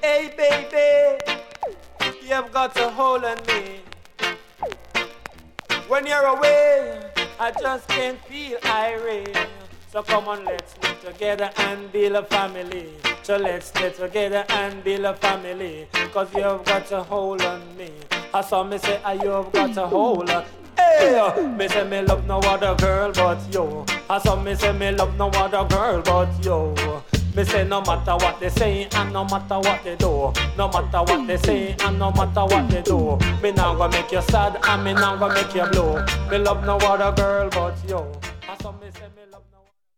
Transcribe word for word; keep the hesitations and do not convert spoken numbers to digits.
Hey baby, you've got a hold on me. When you're away, I just can't feel irate. So come on, let's live together and build a family. So let's live together and build a family. Cause you've got a hold on me. I saw me say, ah, you've got a hold on. Hey, me say me love no other girl but you. I saw me say me love no other girl but you. Me say no matter what they say and no matter what they do. No matter what they say and no matter what they do. Me now gonna make you sad and me now gonna make you blue. Me love no other girl but you. I saw me say me love